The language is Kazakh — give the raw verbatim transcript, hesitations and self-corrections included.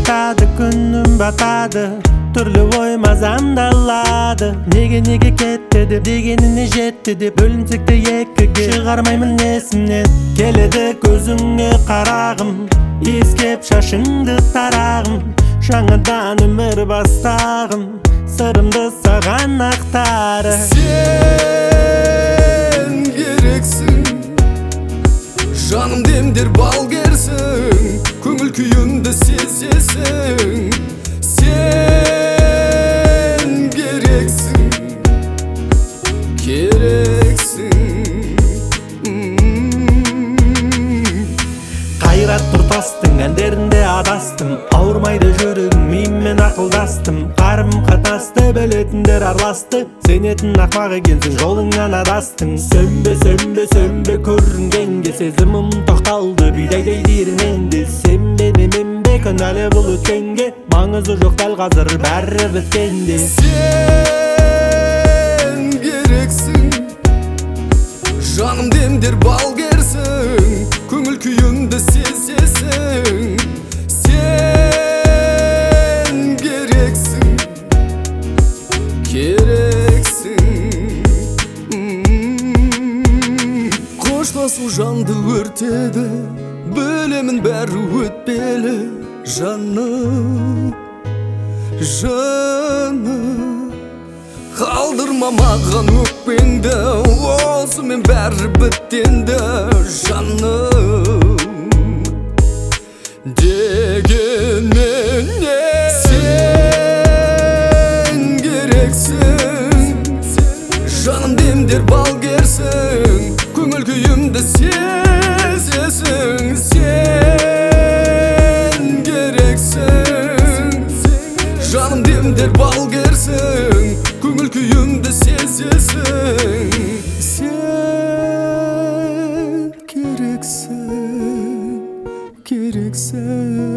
batadi, күнүм батады, түрлі ой мазамдалады. Неге неге кетті деп, дегеніне жетті деп, бөлінсек те екіге шығармаймын есімнен. Келеді көзіңе қарағым, иіскеп шашыңды тарағым, жаңадан өмір бастағым, сырымды саған ақтары. Сен керексің, жаным демдер балгерсің, көңіл күйімді сезесің. Сен керексің, керексің. Қайрат тұртастың әндерінде адастым, ауырмайды жүрегім, миыммен ақылдастым. Қарым қатасты білетіндер араласты, сенетін ақмақ екенсің, жолыңнан адастың. Сөнбе, сөнбе, сөнбе көрінгенге, сезімім тоқталды бидайдай диірменде. Сен бе мен бе күнәлі бұл өткенге, маңызы жоқ дәл қазір бәрі біткенде. Сен керексің, жаным демдер балгерсің, көңіл күйімді сезесің. Сен керексің, керексің. Қоштасу жанды өртеді, білемін бәрі өтпелі. Жаным, жаным, қалдырма маған өкпеңді, осымен бәрі біттенді. Жаным, дегенмен сен керексің, жаным демдер балгерсің, көңіл күйімді сезесің. Сен керексің, жаным демдер балгерсің, көңіл күйімді сезесің. Сен керексің, керексің.